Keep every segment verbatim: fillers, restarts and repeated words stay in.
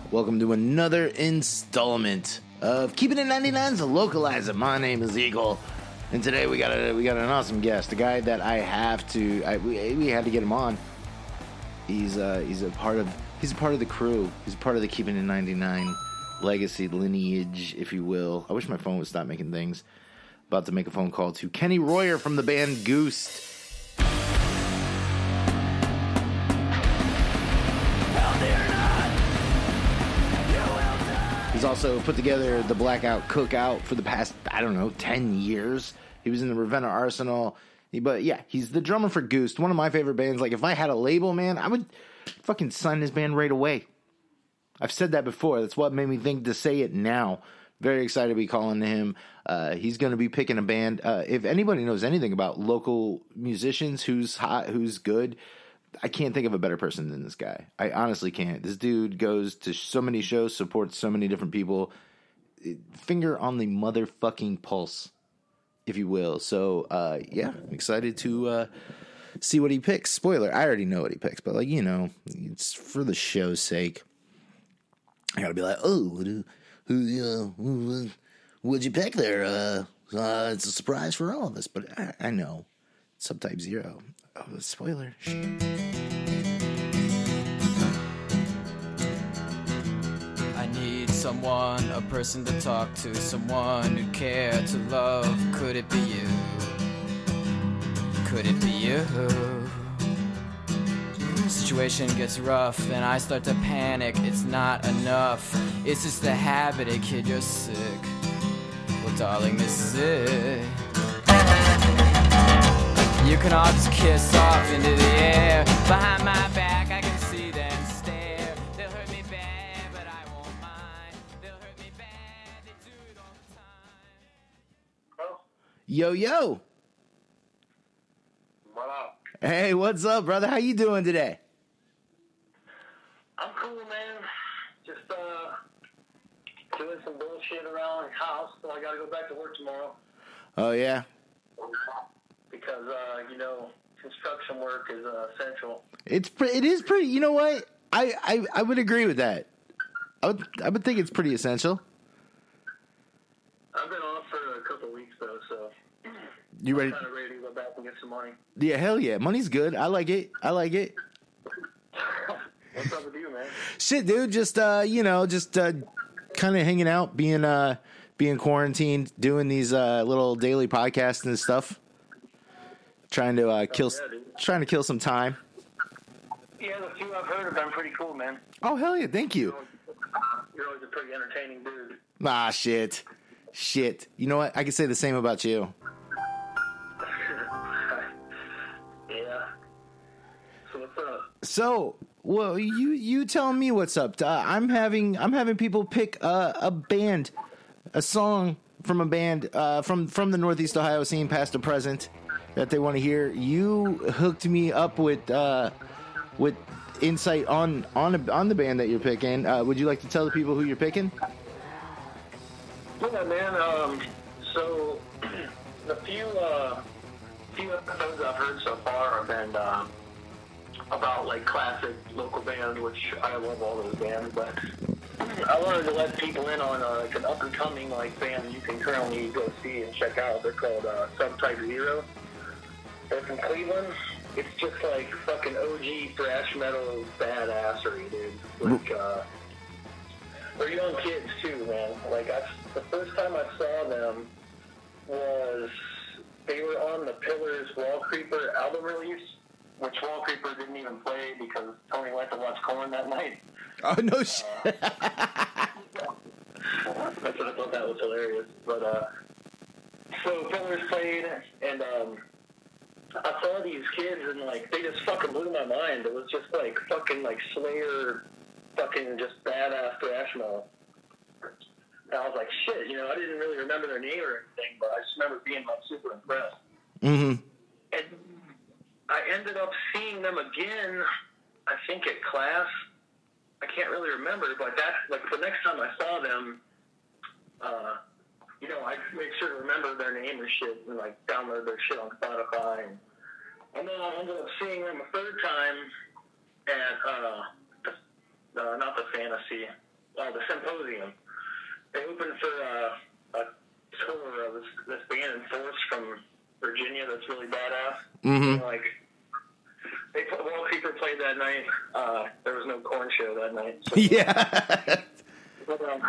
Welcome to another installment of Keeping It ninety-nine's Localizer. My name is Eagle, and today we got a we got an awesome guest, a guy that I have to I, we we had to get him on. He's uh he's a part of he's a part of the crew. He's a part of the Keeping It ninety-nine legacy lineage, if you will. I wish my phone would stop making things. About to make a phone call to Kenny Royer from the band Goose. He's also put together the Blackout Cookout for the past, I don't know, ten years. He was in the Ravenna Arsenal. But yeah, he's the drummer for Goose, one of my favorite bands. Like, if I had a label, man, I would fucking sign this band right away. I've said that before. That's what made me think to say it now. Very excited to be calling to him. Uh, he's going to be picking a band. Uh, if anybody knows anything about local musicians, who's hot, who's good, I can't think of a better person than this guy. I honestly can't. This dude goes to so many shows, supports so many different people. Finger on the motherfucking pulse, if you will. So, uh, yeah, I'm excited to uh, see what he picks. Spoiler, I already know what he picks, but, like, you know, it's for the show's sake. I gotta be like, oh, who, who, uh, what'd you pick there? Uh, uh, it's a surprise for all of us, but I, I know. Subtype Zero. Oh, spoiler. I need someone, a person to talk to, someone who'd care to love. Could it be you? Could it be you? Situation gets rough and I start to panic. It's not enough. It's just a habit, hey kid, you're sick. Well, darling, this is it. You can all just kiss off into the air. Behind my back, I can see them stare. They'll hurt me bad, but I won't mind. They'll hurt me bad, they do it all the time. Oh, Yo, yo. what up? Hey, what's up, brother? How you doing today? I'm cool, man. Just uh, doing some bullshit around the house, so I gotta go back to work tomorrow. Oh, yeah? Because, uh, you know, construction work is uh, essential. It's pre- it is pretty, you know what? I, I, I would agree with that. I would I would think it's pretty essential. I've been off for a couple of weeks, though, so You ready? I'm kind of ready to go back and get some money. Yeah, hell yeah. Money's good. I like it. I like it. What's up with you, man? Shit, dude. Just, uh, you know, just uh, kind of hanging out, being uh, being quarantined, doing these uh, little daily podcasts and stuff. Trying to uh, kill, Oh, yeah, trying to kill some time. Yeah, the few I've heard have been pretty cool, man. Oh, hell yeah. Thank you. You're always a pretty entertaining dude. Ah, shit. Shit. You know what? I can say the same about you. Yeah. So what's up? So, well, you you tell me what's up. Uh, I'm having I'm having people pick uh, a band, a song from a band uh, from from the Northeast Ohio scene, past or present, that they want to hear. You hooked me up with uh, with insight on on a, on the band that you're picking. Uh, would you like to tell the people who you're picking? Yeah, man. Um, so the few uh, few episodes I've heard so far have been uh, about like classic local bands, which I love all those bands. But I wanted to let people in on uh, like an up and coming like band you can currently go see and check out. They're called uh, Subtype Zero. They're from Cleveland. It's just like fucking O G thrash metal badassery, dude. Like, uh, they're young kids too, man. Like, I, the first time I saw them was they were on the Pillars Wall Creeper album release, which Wall Creeper didn't even play because Tony went to watch Korn that night. Oh no shit! Uh, That's what I thought that was hilarious. But uh, so Pillars played, and um, I saw these kids, and like they just fucking blew my mind. It was just like fucking like Slayer, fucking just badass thrash metal. And I was like, shit, you know, I didn't really remember their name or anything, but I just remember being like super impressed. Mm-hmm. And I ended up seeing them again, I think at class. I can't really remember, but that like the next time I saw them, uh, you know, I make sure to remember their name and shit, and like download their shit on Spotify. And, and then I ended up seeing them a third time at uh, the, uh, not the Fantasy, uh, the Symposium. They opened for uh, a tour of this, this band in Force from Virginia that's really badass. Mm-hmm. Like, they put, Wallkeeper played that night. Uh, there was no Korn show that night. So, Yeah. but, um,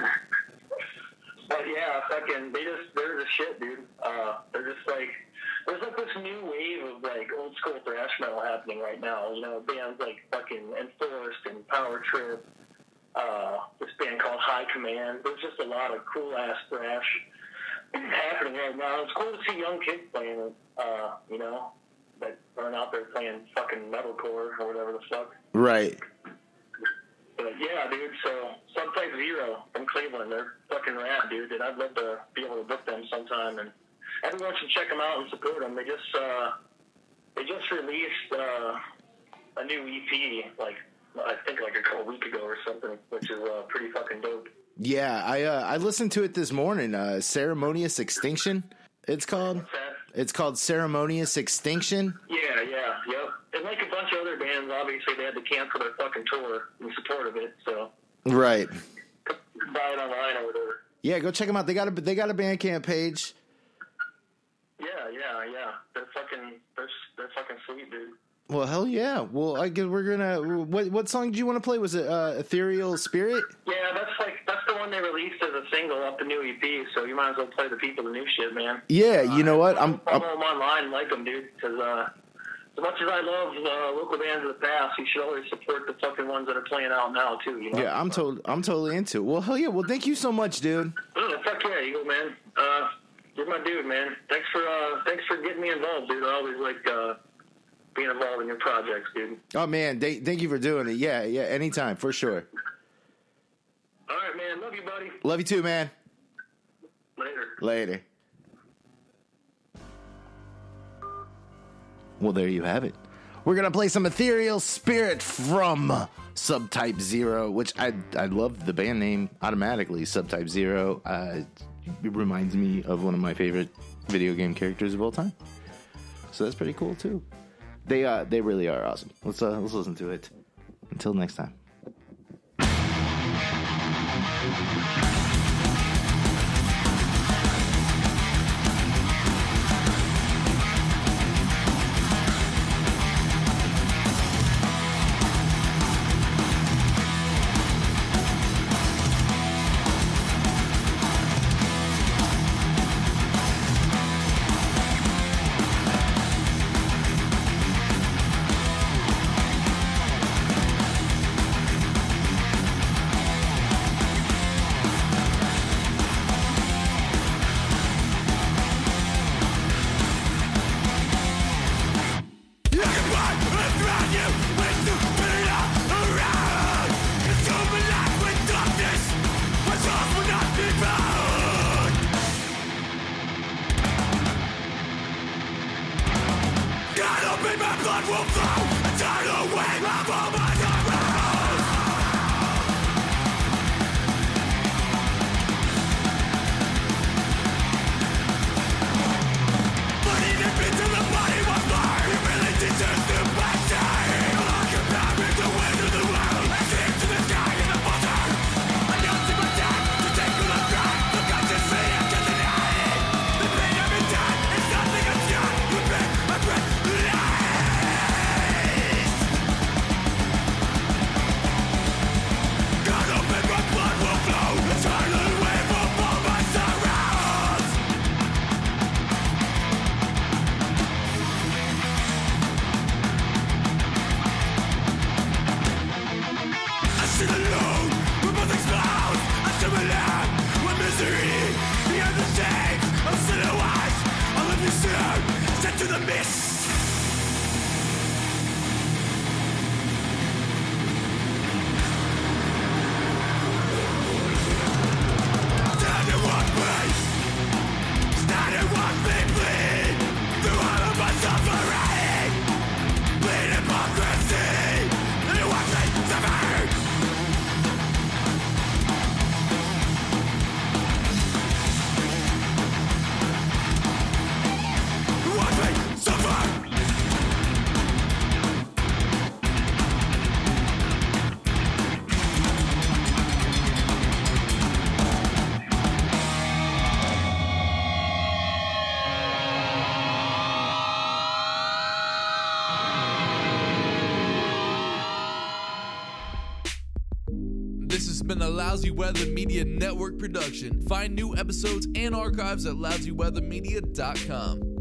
but yeah, fucking, they just, they're the shit, dude. Uh, they're just like, there's like this new wave of like old school thrash metal happening right now. You know, bands like fucking Enforced and Power Trip. Uh, this band called High Command. There's just a lot of cool ass thrash happening right now. It's cool to see young kids playing it. Uh, you know, that aren't out there playing fucking metalcore or whatever the fuck. Right. But yeah, dude. So Subtype Zero from Cleveland, they're fucking rad, dude. And I'd love to be able to book them sometime. And everyone should check them out and support them. They just uh, they just released uh, a new E P, like I think like a couple weeks ago or something, which is uh, pretty fucking dope. Yeah, I uh, I listened to it this morning. Uh, Ceremonious Extinction, it's called. What's that? It's called Ceremonious Extinction. Yeah, yeah, yep. And like a bunch of other bands, obviously they had to cancel their fucking tour in support of it. So Right. buy it online or whatever. Yeah, go check them out. They got a they got a Bandcamp page. Yeah, yeah, yeah. They're fucking, they're, they're fucking sweet, dude. Well, hell yeah. Well, I guess we're gonna. What what song did you want to play? Was it uh, Ethereal Spirit? Yeah, that's like that's the one they released as a single off the new E P. So you might as well play the people the new shit, man. Yeah, you know what? I'm. Follow I'm them online, and like them, dude. Because uh, as much as I love uh, local bands of the past, you should always support the fucking ones that are playing out now too. You know? yeah, I'm totally I'm totally into it. Well, hell yeah. Well, thank you so much, dude. Oh, fuck yeah, Eagle, man. Uh, you're my dude, man. Thanks for uh, thanks for getting me involved, dude. I always like uh, being involved in your projects, dude. Oh man, th- thank you for doing it. Yeah, yeah, anytime for sure. All right, man. Love you, buddy. Love you too, man. Later. Later. Well, there you have it. We're gonna play some Ethereal Spirit from Subtype Zero, which I I love the band name automatically. Subtype Zero. Uh, it reminds me of one of my favorite video game characters of all time. So that's pretty cool too. They uh they really are awesome. Let's uh, let's listen to it. Until next time. This has been a Lousy Weather Media Network production. Find new episodes and archives at lousy weather media dot com.